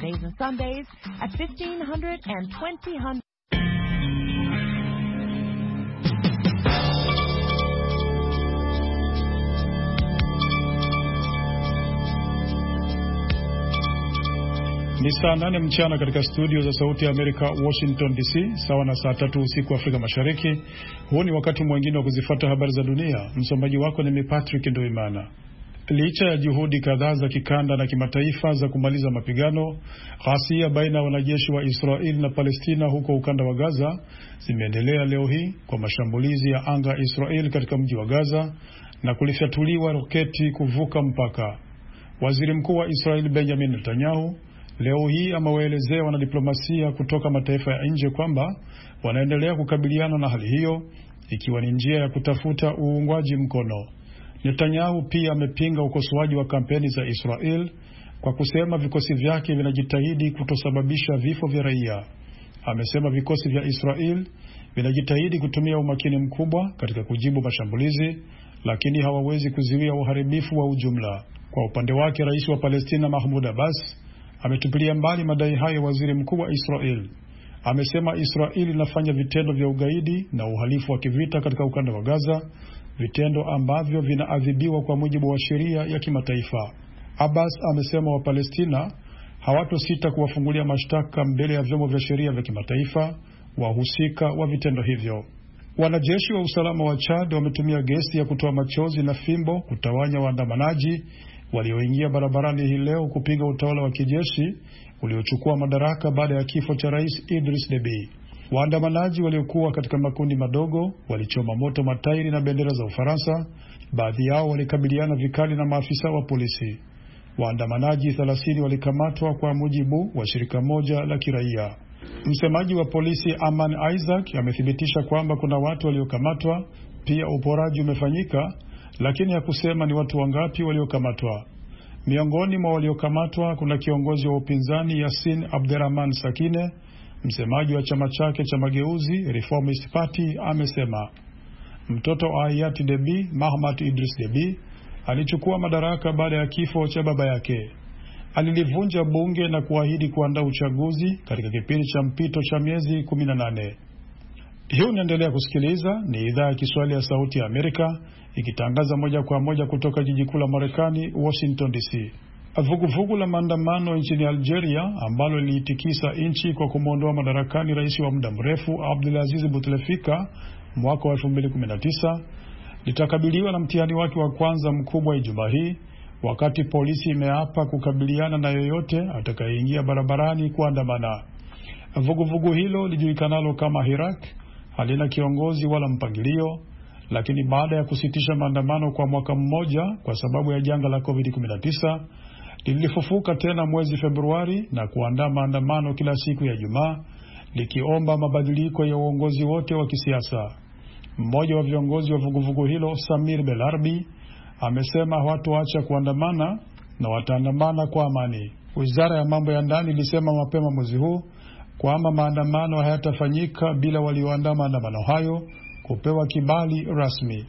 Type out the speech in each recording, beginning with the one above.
Saturdays and Sundays at 1500 and 2000. Ni saa 8 mchana katika studio za Sauti ya Amerika, Washington DC, sawa na saa 3 usiku Afrika Mashariki. Huu ni wakati mwingine wa kuzifuata habari za dunia. Msomaji wako ni Patrick Ndoimana. Licha ya juhudi kadhaa za kikanda na kimataifa za kumaliza mapigano, ghasia baina ya wanajeshi wa Israeli na Palestina huko ukanda wa Gaza zimeendelea leo hii kwa mashambulizi ya anga ya Israeli katika mji wa Gaza na kulifyatuliwa roketi kuvuka mpaka. Waziri Mkuu wa Israeli Benjamin Netanyahu leo hii amewaelezea wanadiplomasia kutoka mataifa ya nje kwamba wanaendelea kukabiliana na hali hiyo ikiwa ni njia ya kutafuta uungwaji mkono. Netanyahu pia amepinga ukosoaji wa kampeni za Israel kwa kusema vikosi vyake vinajitahidi kutosababisha vifo vya raia. Amesema vikosi vya Israel vinajitahidi kutumia umakini mkubwa katika kujibu mashambulizi, lakini hawawezi kuzuia uharibifu wa ujumla. Kwa upande wake, rais wa Palestina Mahmoud Abbas ametupilia mbali madai hayo waziri mkuu wa Israel. Amesema Israel inafanya vitendo vya ugaidi na uhalifu wa kivita katika ukanda wa Gaza, vitendo ambavyo vinaadhibiwa kwa mujibu wa sheria ya kimataifa. Abbas amesema wa Palestina hawatosita kuwafungulia mashtaka mbele ya vyombo vya sheria vya kimataifa wahusika wa vitendo hivyo. Wanajeshi wa usalama wa Chad wametumia gesi ya kutoa machozi na fimbo kutawanya waandamanaji walioingia barabarani hii leo kupinga utawala wa kijeshi uliochukua madaraka baada ya kifo cha Rais Idris Deby. Waandamanaji waliokuwa katika makundi madogo walichoma moto matairi na bendera za Ufaransa. Baadhi yao walikabiliana vikali na maafisa wa polisi. Waandamanaji 30 walikamatwa kwa mujibu wa shirika moja la kiraia. Msemaji wa polisi Aman Isaac amethibitisha kwamba kuna watu waliokamatwa, pia uporaji umefanyika, lakini hakusema ni watu wangapi waliokamatwa. Miongoni mwa waliokamatwa kuna kiongozi wa upinzani Yasin Abderrahman Sakine. Msemaji wa chama chake cha mageuzi Reformist Party amesema mtoto wa hayati Deby, Mahamat Idris Deby, alichukua madaraka baada ya kifo cha baba yake. Alilivunja bunge na kuahidi kuandaa uchaguzi katika kipindi cha mpito cha miezi 18. Hiyo unaendelea kusikiliza, ni idhaa ya Kiswahili ya Sauti ya Amerika ikitangaza moja kwa moja kutoka jiji kuu la Marekani, Washington DC. Vuguvugu la maandamano nchini Algeria ambalo lilitikisa nchi kwa kumwondoa madarakani rais wa muda mrefu Abdelaziz Bouteflika mwaka wa 2019 litakabiliwa na mtihani wake wa kwanza mkubwa Ijumaa hii, wakati polisi imeapa kukabiliana na yoyote atakayeingia barabarani kuandamana. Vuguvugu hilo lijulikanalo kama Hirak halina kiongozi wala mpangilio, lakini baada ya kusitisha maandamano kwa mwaka mmoja kwa sababu ya janga la COVID-19 lilifufuka tena mwezi Februari na kuandaa maandamano kila siku ya Ijumaa likiomba mabadiliko ya uongozi wote wa kisiasa. Mmoja wa viongozi wa vuguvugu hilo, Samir Belarbi, amesema hawatoacha kuandamana na wataandamana kwa amani. Wizara ya mambo ya ndani ilisema mapema mwezi huu kwamba maandamano hayatafanyika bila walioandaa maandamano hayo kupewa kibali rasmi.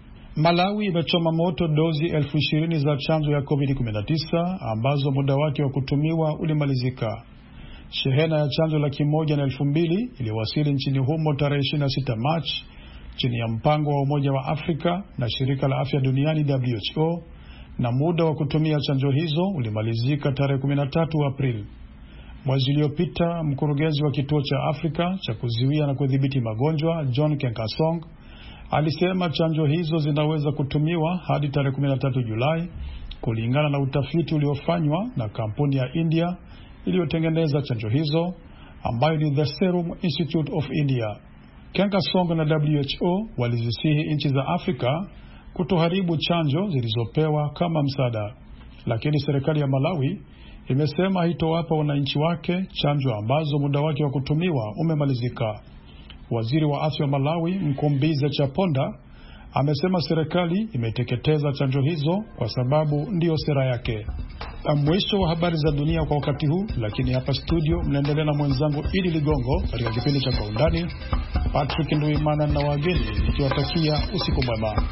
Malawi imechoma moto dozi 20,000 za chanjo ya COVID-19 ambazo muda wake wa kutumiwa ulimalizika. Shehena ya chanjo 102,000 iliwasili nchini humo tarehe 26 Machi chini ya mpango wa Umoja wa Afrika na Shirika la Afya Duniani WHO, na muda wa kutumia chanjo hizo ulimalizika tarehe 13 Aprili. Mwezi uliopita, mkurugenzi wa kituo cha Afrika cha kuzuia na kudhibiti magonjwa John Kenkasong alisema chanjo hizo zinaweza kutumiwa hadi tarehe 13 Julai kulingana na utafiti uliofanywa na kampuni ya India iliyotengeneza chanjo hizo ambayo ni The Serum Institute of India. Kenkasong na WHO walizisihi nchi za Afrika kutoharibu chanjo zilizopewa kama msaada, lakini serikali ya Malawi imesema haitowapa wananchi wake chanjo ambazo muda wake wa kutumiwa umemalizika. Waziri wa afya wa Malawi Mkombize Chaponda amesema serikali imeteketeza chanjo hizo kwa sababu ndiyo sera yake. Mwisho wa habari za dunia kwa wakati huu, lakini hapa studio mnaendelea na mwenzangu Idi Ligongo katika kipindi cha Kwa Undani. Patrick Nduimana na wageni nikiwatakia usiku mwema.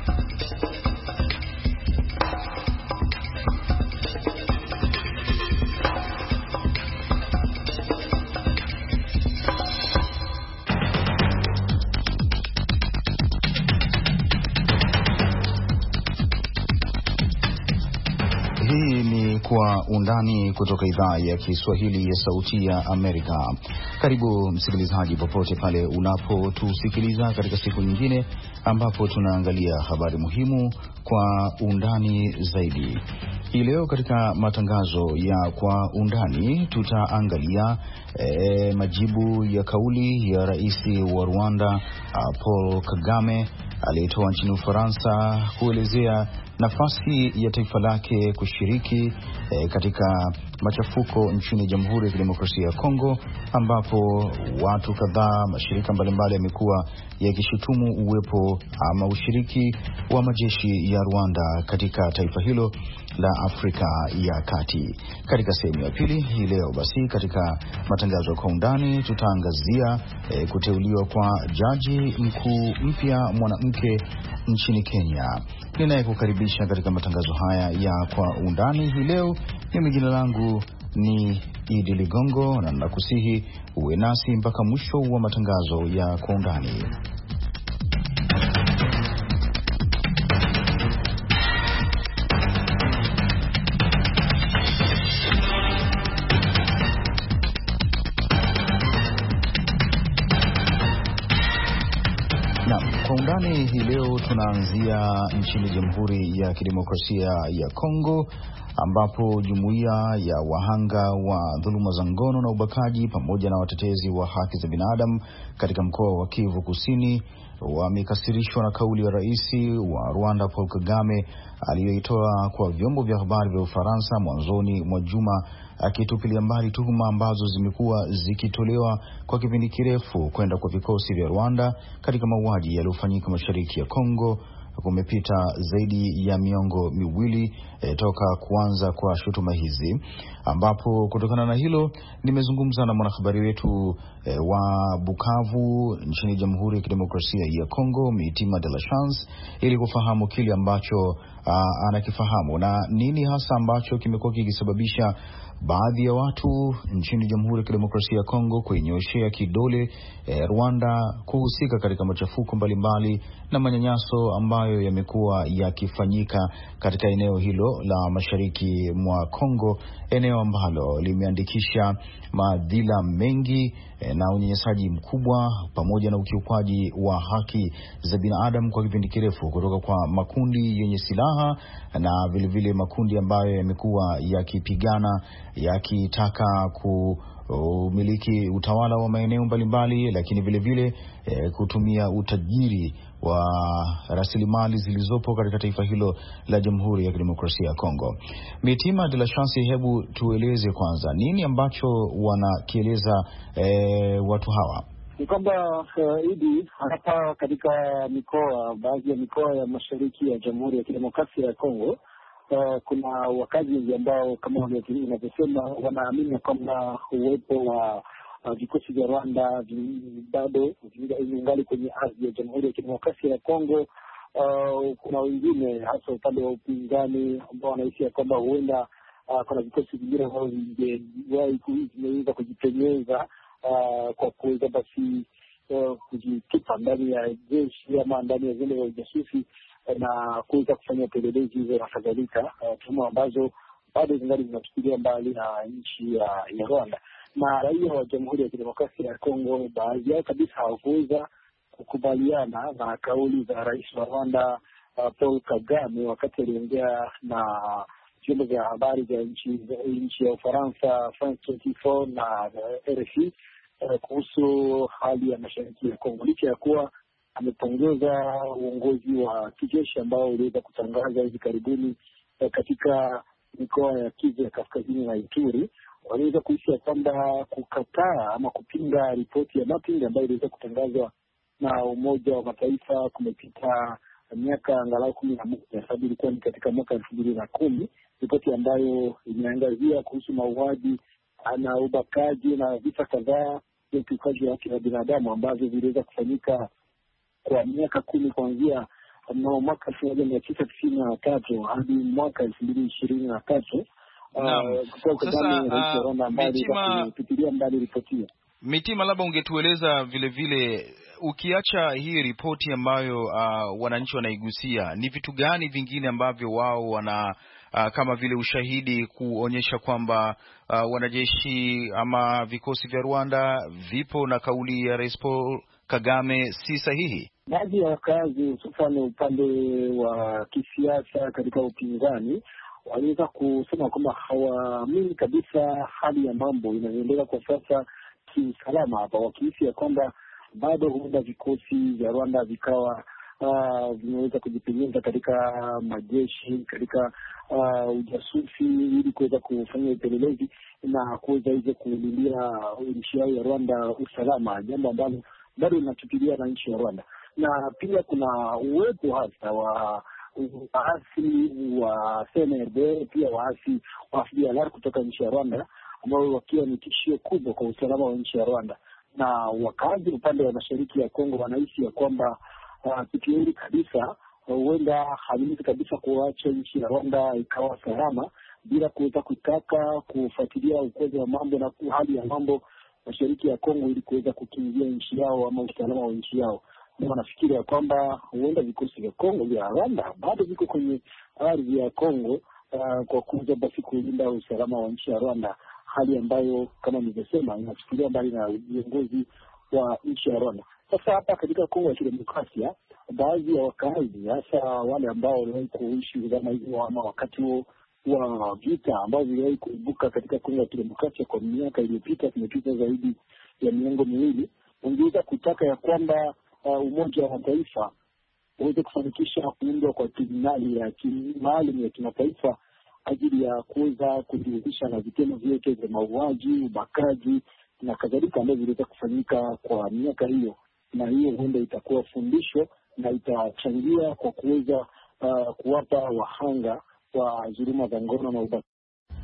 undani kutoka idhaa ya Kiswahili ya Sauti ya Amerika. Karibu msikilizaji, popote pale unapotusikiliza katika siku nyingine ambapo tunaangalia habari muhimu kwa undani zaidi. Hii leo katika matangazo ya kwa undani tutaangalia majibu ya kauli ya rais wa Rwanda Paul Kagame aliyetoa nchini Ufaransa kuelezea nafasi ya taifa lake kushiriki katika machafuko nchini Jamhuri ya Kidemokrasia ya Kongo, ambapo watu kadhaa, mashirika mbalimbali yamekuwa yakishutumu uwepo ama ushiriki wa majeshi ya Rwanda katika taifa hilo la Afrika ya Kati. Katika sehemu ya pili hii leo basi katika matangazo kwa undani tutaangazia kuteuliwa kwa jaji mkuu mpya mwanamke nchini Kenya. Ninayekukaribisha katika matangazo haya ya kwa undani hii leo, mimi jina langu ni Idi Ligongo na nakusihi uwe nasi mpaka mwisho wa matangazo ya kwa undani. Kwa undani hii leo tunaanzia nchini Jamhuri ya Kidemokrasia ya Kongo, ambapo jumuiya ya wahanga wa dhuluma za ngono na ubakaji pamoja na watetezi wa haki za binadamu katika mkoa wa Kivu Kusini wamekasirishwa na kauli ya rais wa Rwanda Paul Kagame aliyoitoa kwa vyombo vya habari vya Ufaransa mwanzoni mwa juma, akitupilia mbali tuhuma ambazo zimekuwa zikitolewa kwa kipindi kirefu kwenda kwa vikosi vya Rwanda katika mauaji yaliyofanyika mashariki ya Kongo. Kumepita zaidi ya miongo miwili toka kuanza kwa shutuma hizi, ambapo kutokana na hilo nimezungumza na mwanahabari wetu wa Bukavu nchini Jamhuri ya Kidemokrasia ya Kongo, Mitima de la Chance, ili kufahamu kile ambacho anakifahamu na nini hasa ambacho kimekuwa kikisababisha baadhi ya watu nchini Jamhuri ya Kidemokrasia ya Kongo kuinyoshea kidole Rwanda kuhusika katika machafuko mbalimbali na manyanyaso ambayo yamekuwa yakifanyika katika eneo hilo la mashariki mwa Kongo, eneo ambalo limeandikisha madhila mengi na unyanyasaji mkubwa pamoja na ukiukwaji wa haki za binadamu kwa kipindi kirefu kutoka kwa makundi yenye silaha na vilevile makundi ambayo yamekuwa yakipigana yakitaka kumiliki utawala wa maeneo mbalimbali, lakini vilevile kutumia utajiri wa rasilimali zilizopo katika taifa hilo la Jamhuri ya Kidemokrasia ya Kongo. Mitima de la Chance, hebu tueleze kwanza nini ambacho wanakieleza watu hawa? Ni kwamba Idi, hapa katika baadhi ya mikoa ya mashariki ya Jamhuri ya Kidemokrasia ya Kongo, kuna wakazi ambao kama unavyosema wanaamini kwamba uwepo wa vikosi vya Rwanda bado vingali kwenye ardhi ya Jamhuri ya Kidemokrasia ya Kongo. Kuna wengine hasa upande wa upinzani ambao wanahisi kwamba huenda kuna vikosi vingine ambavyo vimeweza kujipenyeza kwa kuweza basi kujitupa ndani ya jeshi ama ndani ya vyombo vya ujasusi na kuweza kufanya upelelezi hizo na kadhalika, tuhuma ambazo bado zingali zinachukuliwa mbali na nchi ya Rwanda. Na raia wa Jamhuri ya Kidemokrasia ya Kongo, baadhi yao kabisa hawakuweza kukubaliana na kauli za rais wa Rwanda Paul Kagame wakati aliongea na vyombo vya habari vya nchi ya Ufaransa, France 24 na RFI kuhusu hali ya mashariki ya Kongo, licha ya kuwa amepongeza uongozi wa kijeshi ambao uliweza kutangaza hivi karibuni katika mikoa ya Kivu ya Kaskazini na Ituri. Waliweza kuhisi kwamba kukataa ama kupinga ripoti ya mapping ambayo iliweza kutangazwa na Umoja wa Mataifa kumepita miaka angalau 11, sababu ilikuwa ni katika mwaka 2010, ripoti ambayo imeangazia kuhusu mauaji na ubakaji na visa kadhaa vya ukiukaji wa haki za binadamu ambavyo viliweza kufanyika kwa miaka 10 kuanzia mwaka 1993 hadi mwaka 2023. Mitima, labda ungetueleza vile ukiacha hii ripoti ambayo wananchi wanaigusia, ni vitu gani vingine ambavyo wao kama vile ushahidi kuonyesha kwamba wanajeshi ama vikosi vya Rwanda vipo na kauli ya Rais Paul Kagame si sahihi? Baadhi ya wakazi hususan upande wa kisiasa katika upinzani waliweza kusema kwamba hawaamini kabisa hali ya mambo inavyoendelea kwa sasa kiusalama hapa, wakihisi ya kwamba bado huenda vikosi vya Rwanda vikawa vimeweza kujipenyeza katika majeshi, katika ujasusi ili kuweza kufanya upelelezi na kuweza hivyo kulindia nchi yao ya Rwanda usalama, jambo ambalo bado linatupilia na nchi ya Rwanda. Na pia kuna uwepo hasa wa waasi wa CNRD, pia waasi wa FDLR kutoka nchi ya Rwanda, ambao wakiwa ni tishio kubwa kwa usalama wa nchi ya Rwanda. Na wakazi upande wa mashariki ya Kongo wanahisi ya kwamba kitu hili kabisa huenda haliwezi kabisa kuacha nchi ya Rwanda ikawa salama bila kuweza kutaka kufuatilia ukweli wa mambo na hali ya mambo mashariki ya Kongo ili kuweza kukingia nchi yao ama usalama wa nchi yao. Na wanafikiri ya kwamba huenda vikosi vya Kongo vya Rwanda bado viko kwenye ardhi ya Kongo kwa kuja basi kulinda usalama wa nchi ya Rwanda, hali ambayo kama nilivyosema inachukuliwa mbali na viongozi wa nchi ya Rwanda. Sasa hapa katika Kongo ya Kidemokrasia, baadhi ya wakazi hasa wale ambao waliwahi kuishi zama hizo ama wakati huo wa vita ambao viliwahi kuibuka katika Kongo ya Kidemokrasia kwa miaka iliyopita, kumepita zaidi ya miongo miwili, ungeweza kutaka ya kwamba Umoja wa Mataifa uweze kufanikisha kuundwa kwa tribunali ya maalum ya kimataifa ajili ya kuweza kujihusisha na vitendo vyote vya mauaji, ubakaji na kadhalika ambavyo viliweza kufanyika kwa miaka hiyo, na hiyo huenda itakuwa fundisho na itachangia kwa kuweza kuwapa wahanga wa dhuluma za ngono na ubakaji.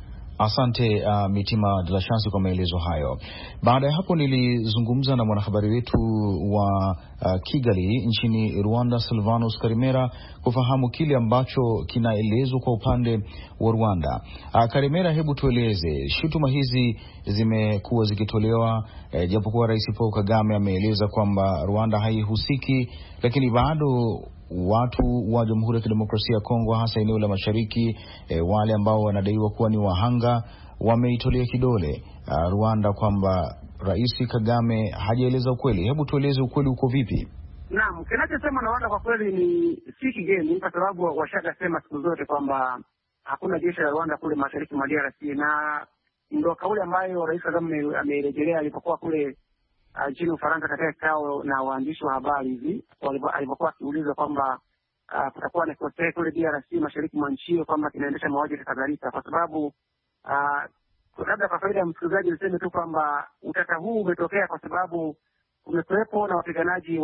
Asante Mitima de la Chance kwa maelezo hayo. Baada ya hapo nilizungumza na mwanahabari wetu wa Kigali nchini Rwanda, Silvanus Karimera, kufahamu kile ambacho kinaelezwa kwa upande wa Rwanda. Karimera, hebu tueleze, shutuma hizi zimekuwa zikitolewa japokuwa Rais Paul Kagame ameeleza kwamba Rwanda haihusiki, lakini bado watu wa Jamhuri ya Kidemokrasia ya Kongo, hasa eneo la mashariki, wale ambao wanadaiwa kuwa ni wahanga, wameitolea kidole Rwanda kwamba Rais Kagame hajaeleza ukweli. Hebu tueleze ukweli uko vipi? Naam, kinachosema na Rwanda kwa kweli ni si kigeni, kwa sababu washakasema siku zote kwamba hakuna jeshi la Rwanda kule mashariki mwa DRC, na ndio kauli ambayo Rais Kagame amerejelea alipokuwa kule nchini Ufaransa katika kikao na waandishi wa habari hivi, alipokuwa akiuliza kwamba kutakuwa na kikosi kule DRC mashariki mwa nchi hiyo kwamba kinaendesha mauaji na kadhalika, kwa sababu labda kwa faida ya msikilizaji niseme tu kwamba utata huu umetokea kwa sababu kumekuwepo na wapiganaji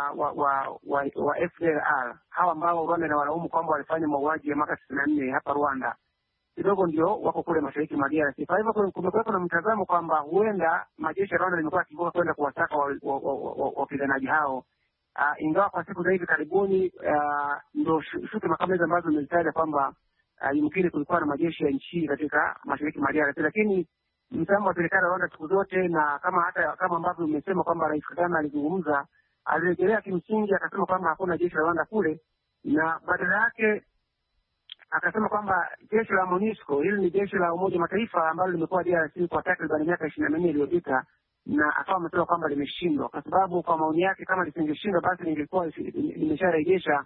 wa FDLR hawa ambao Rwanda inawalaumu kwamba walifanya mauaji ya mwaka 94 hapa Rwanda, kidogo ndio wako kule mashariki mwa DRC. Kwa hivyo kumekuwepo na mtazamo kwamba huenda majeshi ya Rwanda limekuwa kivuka kwenda kuwasaka wapiganaji hao, ingawa kwa siku za hivi karibuni ndio shutuma kama hizo ambazo zimezitaja kwamba yumkini kulikuwa na majeshi ya nchi katika mashariki mwa DRC. Lakini mtazamo wa serikali ya Rwanda siku zote, na kama ambavyo umesema kwamba Rais Kagame alizungumza, alirejelea kimsingi akasema kwamba hakuna jeshi la Rwanda kule, na badala yake akasema kwamba jeshi la MONUSCO, hili ni jeshi la Umoja wa Mataifa ambalo limekuwa DRC kwa takriban miaka 24 iliyopita, na akawa amesema kwamba limeshindwa, kwa sababu kwa maoni yake kama lisingeshindwa basi lingekuwa limesharejesha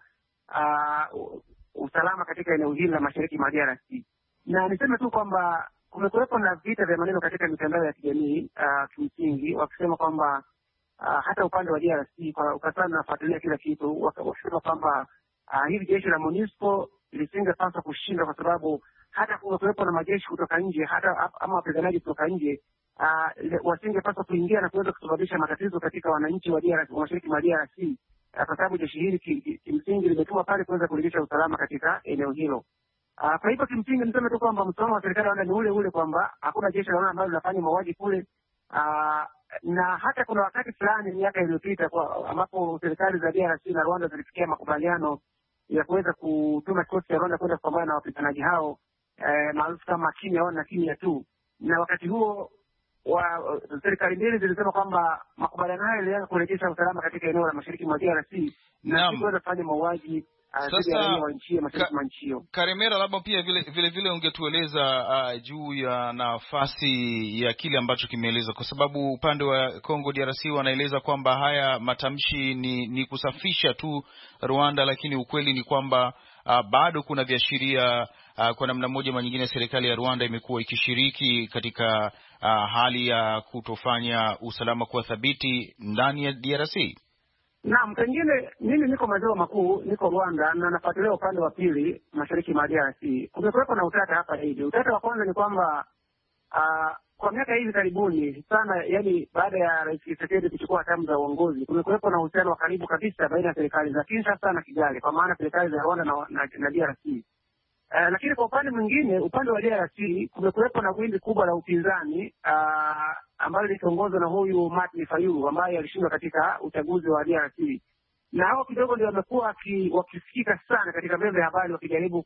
usalama katika eneo hili la mashariki mwa DRC. Na niseme tu kwamba kumekuwepo na vita vya maneno katika mitandao ya kijamii kimsingi, wakisema kwamba hata upande wa DRC kwa ukasana nafuatilia kila kitu, wakisema kwamba hili jeshi la MONUSCO lisingepaswa kushinda kwa sababu hata kumekuwepo na majeshi kutoka nje, hata ama wapiganaji kutoka nje, wasingepaswa kuingia na kuweza kusababisha matatizo katika wananchi wa DRC, wa mashariki mwa DRC, kwa sababu jeshi hili kimsingi limetumwa pale kuweza kurejesha usalama katika eneo hilo. Kwa hivyo kimsingi niseme tu kwamba msimamo wa serikali ya Rwanda ni ule ule kwamba hakuna jeshi la Rwanda ambalo linafanya mauaji kule, na hata kuna wakati fulani miaka iliyopita ambapo serikali za DRC na Rwanda zilifikia makubaliano ya kuweza kutuma kikosi cha Rwanda kwenda kupambana na wapiganaji hao maarufu kama kimya na kimya tu, na wakati huo serikali mbili zilisema kwamba makubaliano hayo yalianza kurejesha usalama katika eneo la mashariki mwa DRC na kuweza kufanya mauaji sasa Karemera, labda pia vile ungetueleza juu ya nafasi ya kile ambacho kimeeleza, kwa sababu upande wa Congo DRC wanaeleza kwamba haya matamshi ni kusafisha tu Rwanda, lakini ukweli ni kwamba bado kuna viashiria kwa namna moja ama nyingine serikali ya Rwanda imekuwa ikishiriki katika hali ya kutofanya usalama kuwa thabiti ndani ya DRC. Naam, pengine mimi niko maziwa makuu, niko Rwanda na nafuatilia upande wa pili mashariki mwa DRC. Kumekuwepo na utata hapa hivi. Utata wa kwanza ni kwamba kwa miaka hivi karibuni sana, yani baada ya Rais Tshisekedi kuchukua hatamu za uongozi, kumekuwepo na uhusiano wa karibu kabisa baina ya serikali za Kinshasa na Kigali, kwa maana serikali za Rwanda na DRC. Lakini kwa upande mwingine, upande wa DRC kumekuwepo na wimbi kubwa la upinzani ambalo likiongozwa na huyu Martin Fayulu ambaye alishindwa katika uchaguzi wa DRC, na hao kidogo ndio wamekuwa wakisikika sana katika vyombo vya habari wakijaribu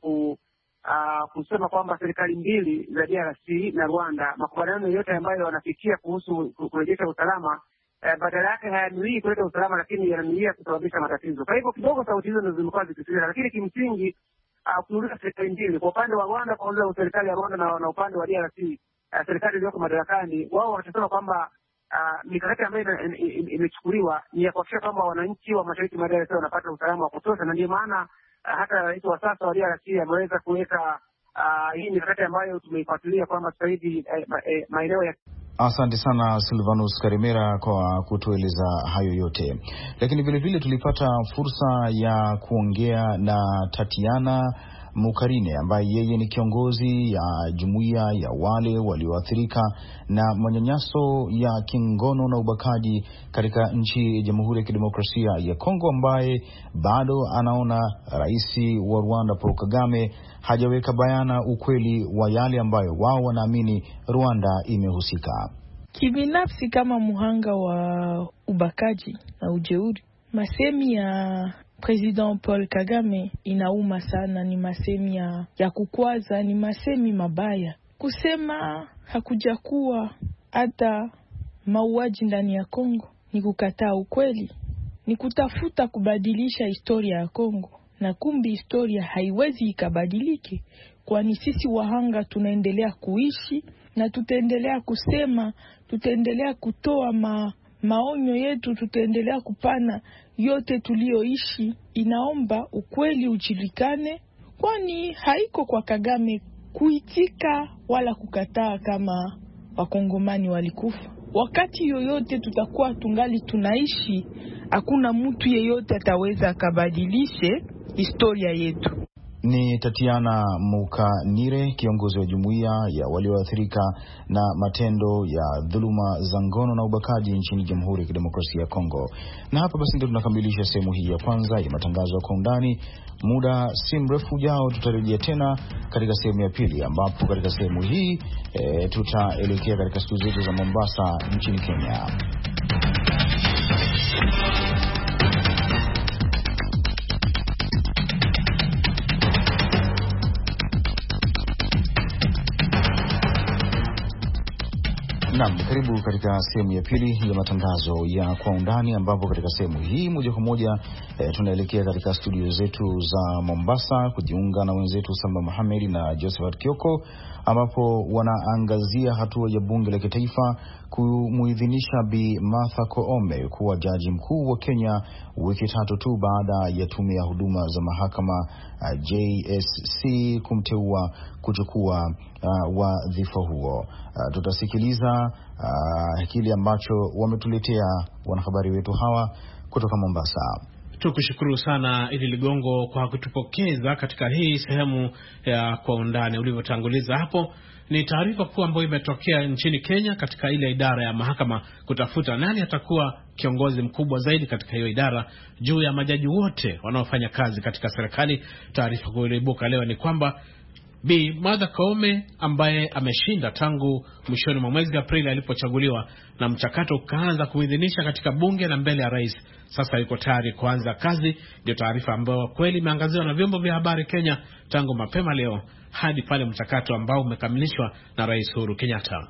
kusema kwamba serikali mbili za DRC na Rwanda, makubaliano yote ambayo wanafikia kuhusu kurejesha usalama, badala yake hayanuii kuleta usalama, lakini yananuia kusababisha matatizo. Kwa hivyo kidogo sauti hizo ndio zimekuwa zikisikika, lakini kimsingi kuuliza serikali mbili, kwa upande wa Rwanda, kwa serikali ya Rwanda na upande wa DRC, serikali iliyoko madarakani, wao wanasema kwamba mikakati ambayo imechukuliwa ni ya kuhakikisha kwamba wananchi wa mashariki mwa DRC wanapata usalama wa kutosha, na ndio maana hata rais wa sasa wa DRC ameweza kuweka hii mikakati ambayo tumeifuatilia kwamba sasa hivi maeneo ya. Asante sana Silvanus Karemera kwa kutueleza hayo yote, lakini vile tulipata fursa ya kuongea na Tatiana Mukarine ambaye yeye ni kiongozi ya jumuiya ya wale walioathirika na manyanyaso ya kingono na ubakaji katika nchi ya Jamhuri ya Kidemokrasia ya Kongo, ambaye bado anaona rais wa Rwanda Paul Kagame hajaweka bayana ukweli wa yale ambayo wao wanaamini Rwanda imehusika. Kibinafsi, kama muhanga wa ubakaji na ujeuri, masemi ya President Paul Kagame inauma sana. Ni masemi ya kukwaza, ni masemi mabaya. Kusema hakuja kuwa hata mauaji ndani ya Kongo ni kukataa ukweli, ni kutafuta kubadilisha historia ya Kongo, na kumbi historia haiwezi ikabadilike, kwani sisi wahanga tunaendelea kuishi na tutaendelea kusema, tutaendelea kutoa maonyo yetu, tutaendelea kupana yote tulioishi. Inaomba ukweli ujulikane, kwani haiko kwa Kagame kuitika wala kukataa kama wakongomani walikufa. Wakati yoyote tutakuwa tungali tunaishi, hakuna mtu yeyote ataweza akabadilishe historia yetu. Ni Tatiana Mukanire, kiongozi wa jumuiya ya walioathirika na matendo ya dhuluma za ngono na ubakaji nchini Jamhuri ya Kidemokrasia ya Kongo. Na hapa basi ndio tunakamilisha sehemu hii ya kwanza ya matangazo ya Kwa Undani. Muda si mrefu ujao tutarejea tena katika sehemu ya pili, ambapo katika sehemu hii tutaelekea katika studio zetu za Mombasa nchini Kenya. Naam, karibu katika sehemu ya pili ya matangazo ya Kwa Undani, ambapo katika sehemu hii moja kwa moja tunaelekea katika studio zetu za Mombasa kujiunga na wenzetu Salma Mohamed na Josephat Kioko, ambapo wanaangazia hatua ya bunge la kitaifa kumuidhinisha Bi Martha Koome kuwa jaji mkuu wa Kenya, wiki tatu tu baada ya tume ya huduma za mahakama JSC kumteua kuchukua wadhifa huo. Tutasikiliza kile ambacho wametuletea wanahabari wetu hawa kutoka Mombasa. Tukushukuru sana Idi Ligongo kwa kutupokeza katika hii sehemu ya Kwa Undani. Ulivyotanguliza hapo, ni taarifa kuu ambayo imetokea nchini Kenya katika ile idara ya mahakama kutafuta nani atakuwa kiongozi mkubwa zaidi katika hiyo idara juu ya majaji wote wanaofanya kazi katika serikali. Taarifa kuu iliyoibuka leo ni kwamba Bi Martha Koome, ambaye ameshinda tangu mwishoni mwa mwezi Aprili alipochaguliwa na mchakato ukaanza kuidhinisha katika bunge na mbele ya rais, sasa yuko tayari kuanza kazi. Ndio taarifa ambayo kweli imeangaziwa na vyombo vya habari Kenya tangu mapema leo hadi pale mchakato ambao umekamilishwa na Rais Uhuru Kenyatta.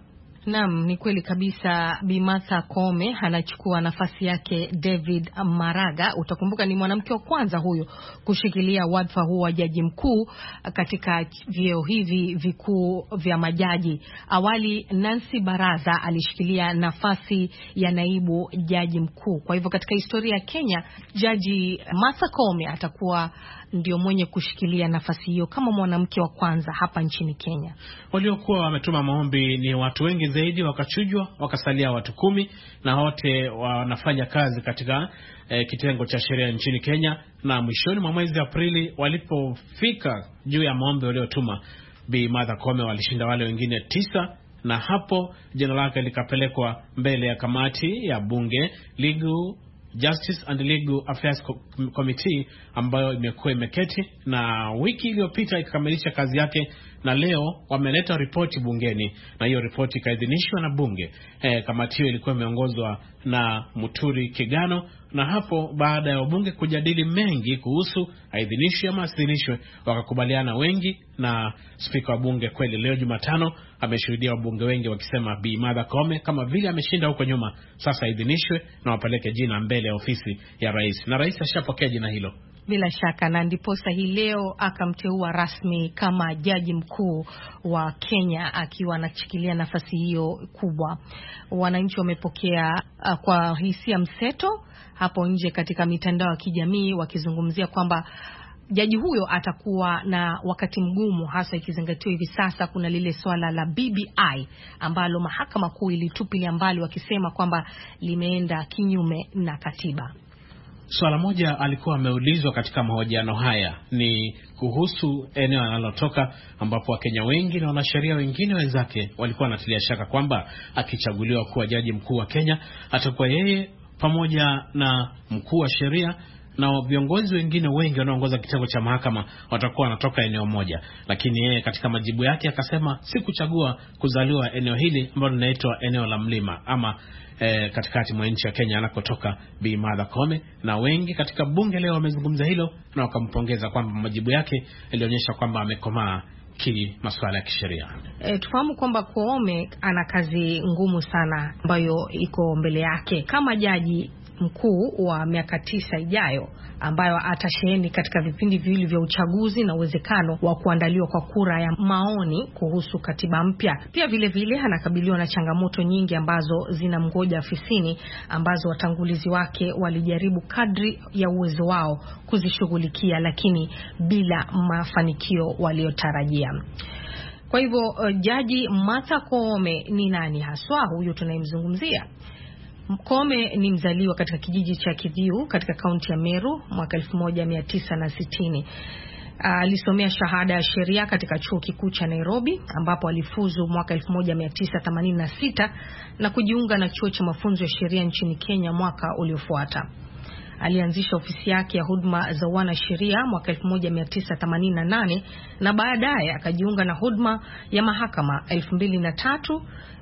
Naam, ni kweli kabisa. Bi Martha Koome anachukua nafasi yake David Maraga. Utakumbuka ni mwanamke wa kwanza huyo kushikilia wadhifa huu wa jaji mkuu katika vyeo hivi vikuu vya majaji. Awali Nancy Baraza alishikilia nafasi ya naibu jaji mkuu. Kwa hivyo katika historia ya Kenya, jaji Martha Koome atakuwa ndio mwenye kushikilia nafasi hiyo kama mwanamke wa kwanza hapa nchini Kenya. Waliokuwa wametuma maombi ni watu wengi zaidi, wakachujwa, wakasalia watu 10, na wote wanafanya kazi katika kitengo cha sheria nchini Kenya. Na mwishoni mwa mwezi Aprili walipofika juu ya maombi waliotuma, Bi Martha Koome walishinda wale wengine 9, na hapo jina lake likapelekwa mbele ya kamati ya bunge Legal Justice and Legal Affairs Committee, ambayo imekuwa imeketi na wiki iliyopita ikakamilisha kazi yake, na leo wameleta ripoti bungeni, na hiyo ripoti ikaidhinishwa na bunge. Kamati hiyo ilikuwa imeongozwa na Muturi Kigano, na hapo baada ya wabunge kujadili mengi kuhusu aidhinishwe ama asidhinishwe, wakakubaliana wengi, na spika wa bunge kweli leo Jumatano ameshuhudia wabunge wengi wakisema Bi Martha Koome kama vile ameshinda huko nyuma, sasa aidhinishwe na wapeleke jina mbele ya ofisi ya rais, na rais ashapokea jina hilo. Bila shaka, na ndiposa hii leo akamteua rasmi kama jaji mkuu wa Kenya, akiwa anashikilia nafasi hiyo kubwa. Wananchi wamepokea kwa hisia mseto hapo nje katika mitandao ya kijamii, wakizungumzia kwamba jaji huyo atakuwa na wakati mgumu, hasa ikizingatiwa hivi sasa kuna lile swala la BBI ambalo mahakama kuu ilitupilia mbali, wakisema kwamba limeenda kinyume na katiba. Swala moja alikuwa ameulizwa katika mahojiano haya ni kuhusu eneo analotoka, ambapo Wakenya wengi na wanasheria wengine wenzake walikuwa wanatilia shaka kwamba akichaguliwa kuwa jaji mkuu wa Kenya atakuwa yeye pamoja na mkuu wa sheria na viongozi wengine wengi wanaoongoza kitengo cha mahakama watakuwa wanatoka eneo moja. Lakini yeye katika majibu yake akasema sikuchagua kuzaliwa eneo hili ambalo linaitwa eneo la mlima ama katikati mwa nchi ya Kenya anakotoka Bi Martha Koome, na wengi katika bunge leo wamezungumza hilo na wakampongeza kwamba majibu yake yalionyesha kwamba amekomaa masuala ya kisheria. Tufahamu kwamba Koome ana kazi ngumu sana ambayo iko mbele yake kama jaji mkuu wa miaka 9 ijayo, ambayo atasheheni katika vipindi viwili vya uchaguzi na uwezekano wa kuandaliwa kwa kura ya maoni kuhusu katiba mpya. Pia vile vile anakabiliwa na changamoto nyingi ambazo zinamgoja afisini, ambazo watangulizi wake walijaribu kadri ya uwezo wao kuzishughulikia, lakini bila mafanikio waliotarajia. Kwa hivyo jaji Martha Koome ni nani haswa huyu tunayemzungumzia? Koome ni mzaliwa katika kijiji cha Kithiu katika kaunti ya Meru mwaka 1960. Alisomea shahada ya sheria katika chuo kikuu cha Nairobi, ambapo alifuzu mwaka 1986 na kujiunga na chuo cha mafunzo ya sheria nchini Kenya mwaka uliofuata. Alianzisha ofisi yake ya huduma za wanasheria mwaka 1988 na baadaye akajiunga na huduma ya mahakama 2003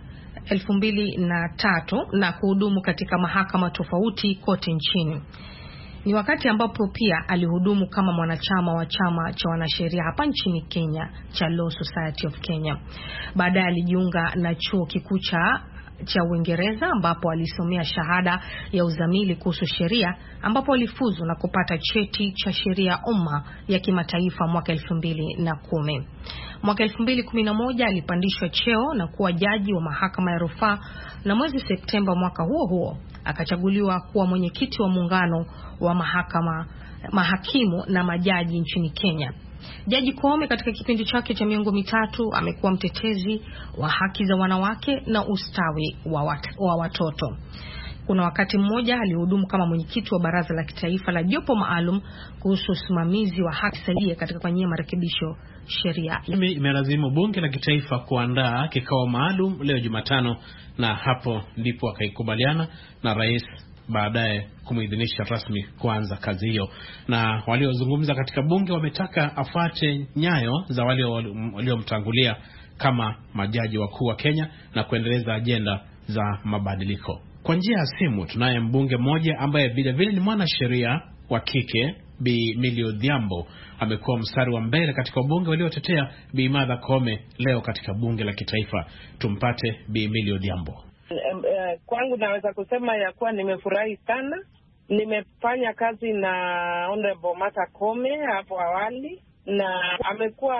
na kuhudumu katika mahakama tofauti kote nchini. Ni wakati ambapo pia alihudumu kama mwanachama wa chama cha wanasheria hapa nchini Kenya cha Law Society of Kenya. Baadaye alijiunga na chuo kikuu cha Uingereza, ambapo alisomea shahada ya uzamili kuhusu sheria, ambapo alifuzu na kupata cheti cha sheria umma ya kimataifa mwaka 2010. Mwaka 2011 alipandishwa cheo na kuwa jaji wa mahakama ya rufaa, na mwezi Septemba mwaka huo huo akachaguliwa kuwa mwenyekiti wa muungano wa mahakimu na majaji nchini Kenya. Jaji Koome katika kipindi chake cha miongo mitatu amekuwa mtetezi wa haki za wanawake na ustawi wa watoto. Kuna wakati mmoja alihudumu kama mwenyekiti wa baraza la kitaifa la jopo maalum kuhusu usimamizi wa haki salia katika kufanyia marekebisho sheria. Imelazimu bunge la kitaifa kuandaa kikao maalum leo Jumatano, na hapo ndipo akaikubaliana na rais baadaye kumuidhinisha rasmi kuanza kazi hiyo. Na waliozungumza katika bunge wametaka afuate nyayo za waliomtangulia kama majaji wakuu wa Kenya na kuendeleza ajenda za mabadiliko. Kwa njia ya simu tunaye mbunge mmoja ambaye vile vile ni mwanasheria wa kike, Bi Millie Odhiambo amekuwa mstari wa mbele katika bunge waliotetea Bi Martha Koome leo katika bunge la kitaifa. Tumpate Bi Millie Odhiambo. Kwangu naweza kusema ya kuwa nimefurahi sana. Nimefanya kazi na Honorable Martha Koome hapo awali, na amekuwa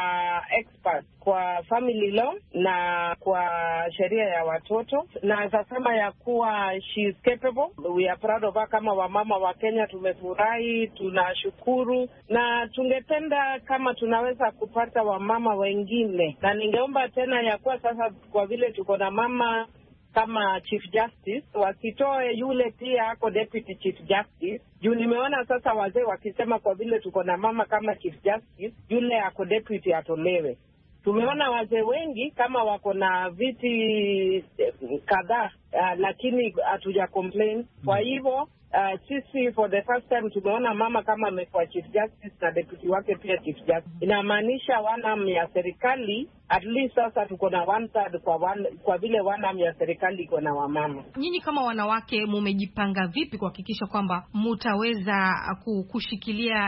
expert kwa family law na kwa sheria ya watoto, na nasema ya kuwa she is capable. We are proud of her. Kama wamama wa Kenya tumefurahi, tunashukuru, na tungependa kama tunaweza kupata wamama wengine, na ningeomba tena ya kuwa sasa kwa vile tuko na mama kama Chief Justice, wasitoe yule pia ako Deputy Chief Justice. Juu nimeona sasa wazee wakisema kwa vile tuko na mama kama Chief Justice, yule ako Deputy atolewe. Tumeona wazee wengi kama wako na viti kadhaa, lakini hatuja complain. Kwa hivyo sisi for the first time tumeona mama kama amekuwa Chief Justice na deputy wake pia Chief Justice. Inamaanisha wanam ya serikali at least sasa tuko na 1/3 kwa vile wanam ya serikali iko na wamama. Nyinyi kama wanawake mumejipanga vipi kuhakikisha kwamba mutaweza kushikilia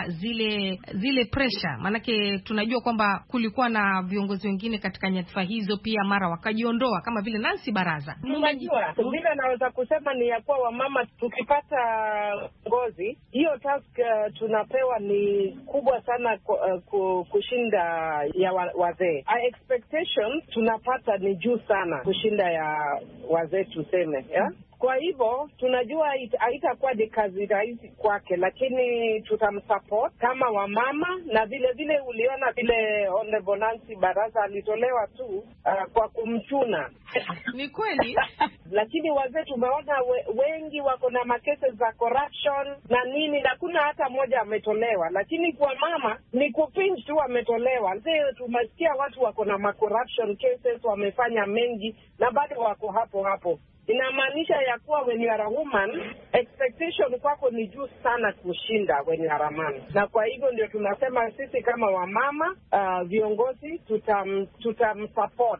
zile pressure? Maanake tunajua kwamba kulikuwa na viongozi wengine katika nyadhifa hizo pia mara wakajiondoa kama vile Nancy Baraza. Unajua vile naweza kusema ni ya kuwa wamama tukipata ngozi, hiyo task tunapewa ni kubwa sana kushinda ya wazee. Expectation tunapata ni juu sana kushinda ya wazee tuseme, yeah? Kwa hivyo tunajua haitakuwa ni kazi rahisi kwake, lakini tutamsupport kama wamama, na vile vile uliona vile Honorable Nancy Baraza alitolewa tu kwa kumchuna. Ni kweli. Lakini wazee tumeona wengi wako na makesi za corruption na nini, na kuna hata mmoja ametolewa, lakini kwa mama ni kupinch tu ametolewa. Wazee tumesikia watu wako na corruption cases wamefanya mengi na bado wako hapo. Inamaanisha ya kuwa when you are a woman, expectation kwako ni juu sana kushinda when you are a man. Na kwa hivyo ndio tunasema sisi kama wamama viongozi tutamsupport.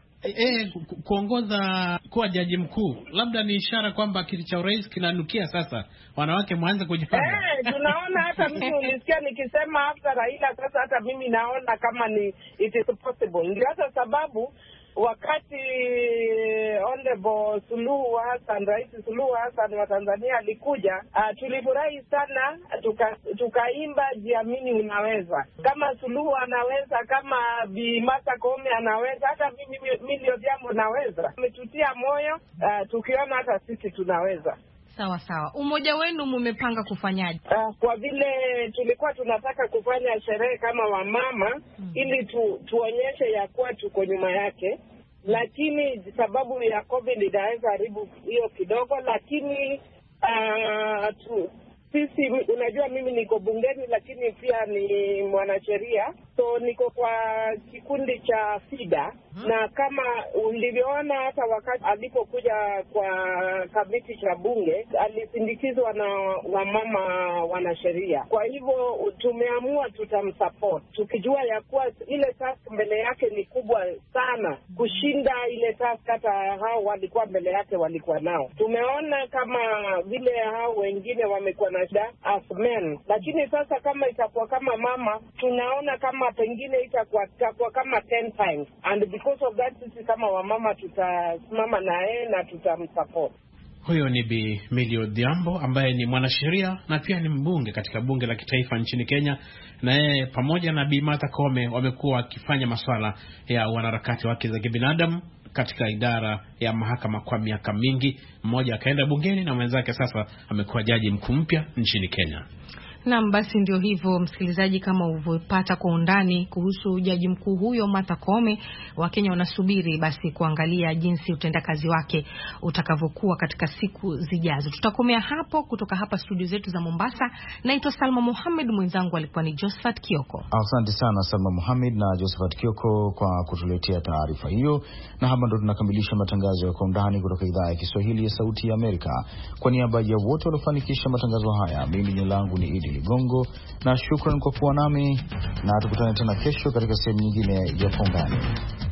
Kuongoza kuwa jaji mkuu labda ni ishara kwamba kiti cha urais kinanukia sasa, wanawake mwanze kujipanga. Tunaona hata mimi ulisikia nikisema after Raila, sasa hata mimi naona kama ni it is possible. Ndio hata sababu wakati Honorable Suluhu Hassan, Rais Suluhu Hassan wa Tanzania alikuja, tulifurahi sana, tukaimba jiamini unaweza. Kama Suluhu anaweza, kama Bi Martha Koome anaweza, hata mimi Millie Odhiambo naweza. Umetutia moyo, tukiona hata sisi tunaweza. Sawa. Umoja wenu mmepanga kufanyaje? Kwa vile tulikuwa tunataka kufanya sherehe kama wamama ili tuonyeshe ya kuwa tuko nyuma yake, lakini sababu ya COVID inaweza haribu hiyo kidogo, lakini sisi unajua mimi niko bungeni lakini pia ni mwanasheria, so niko kwa kikundi cha FIDA. Na kama ulivyoona hata wakati alipokuja kwa kamiti cha bunge alisindikizwa na wamama wanasheria. Kwa hivyo tumeamua tutamsupport, tukijua ya kuwa ile task mbele yake ni kubwa sana kushinda ile task hata hao walikuwa mbele yake walikuwa nao. Tumeona kama vile hao wengine wamekuwa na shida as men, lakini sasa kama itakuwa kama mama, tunaona kama pengine itakuwa kama 10 times, and because of that sisi kama wamama tutasimama na yeye na tutamsupport. Huyo ni Bi Millie Odhiambo ambaye ni mwanasheria na pia ni mbunge katika bunge la kitaifa nchini Kenya, na yeye pamoja na Bi Martha Koome wamekuwa wakifanya masuala ya wanaharakati wa haki za kibinadamu katika idara ya mahakama kwa miaka mingi. Mmoja akaenda bungeni na mwenzake sasa amekuwa jaji mkuu mpya nchini Kenya. Naam, basi ndio hivyo msikilizaji, kama ulivyopata kwa undani kuhusu jaji mkuu huyo Martha Koome, Wakenya wanasubiri basi kuangalia jinsi utendakazi wake utakavyokuwa katika siku zijazo. Tutakomea hapo kutoka hapa studio zetu za Mombasa. Naitwa Salma Mohamed, mwenzangu alikuwa ni Josephat Kioko. Asante sana Salma Mohamed na Josephat Kioko kwa kutuletea taarifa hiyo. Na hapa ndo tunakamilisha matangazo ya Kwa Undani kutoka idhaa ya Kiswahili ya Sauti ya Amerika. Kwa niaba ya wote waliofanikisha matangazo haya, mimi jina langu ni Idi Ligongo na shukrani kwa kuwa nami, na tukutane tena kesho katika sehemu nyingine ya Kwa Undani.